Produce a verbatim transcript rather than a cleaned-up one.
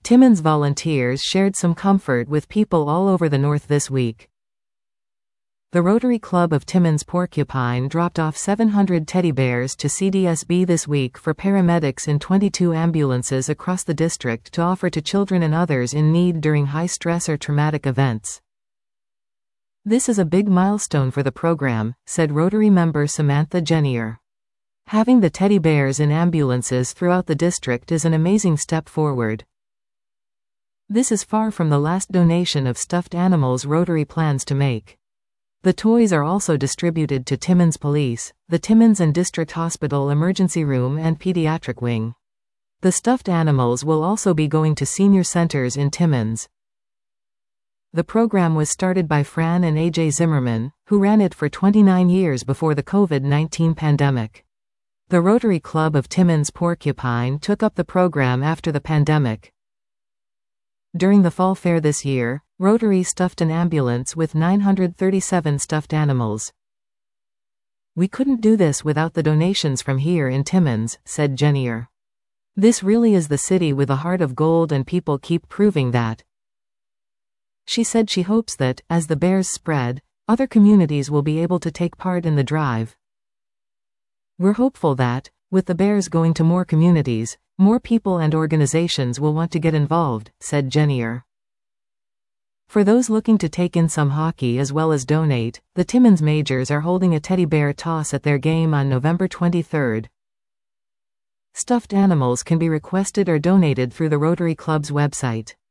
Timmins volunteers shared some comfort with people all over the north this week. The Rotary Club of Timmins Porcupine dropped off seven hundred teddy bears to C D S B this week for paramedics in twenty-two ambulances across the district to offer to children and others in need during high-stress or traumatic events. "This is a big milestone for the program," said Rotary member Samantha Jennier. "Having the teddy bears in ambulances throughout the district is an amazing step forward. This is far from the last donation of stuffed animals Rotary plans to make. The toys are also distributed to Timmins Police, the Timmins and District Hospital Emergency Room and Pediatric Wing. The stuffed animals will also be going to senior centers in Timmins." The program was started by Fran and A J Zimmerman, who ran it for twenty-nine years before the COVID nineteen pandemic. The Rotary Club of Timmins Porcupine took up the program after the pandemic. During the fall fair this year, Rotary stuffed an ambulance with nine hundred thirty-seven stuffed animals. "We couldn't do this without the donations from here in Timmins," said Jennier. "This really is the city with a heart of gold and people keep proving that." She said she hopes that, as the bears spread, other communities will be able to take part in the drive. "We're hopeful that, with the bears going to more communities, more people and organizations will want to get involved," said Jennier. For those looking to take in some hockey as well as donate, the Timmins Majors are holding a teddy bear toss at their game on November twenty-third. Stuffed animals can be requested or donated through the Rotary Club's website.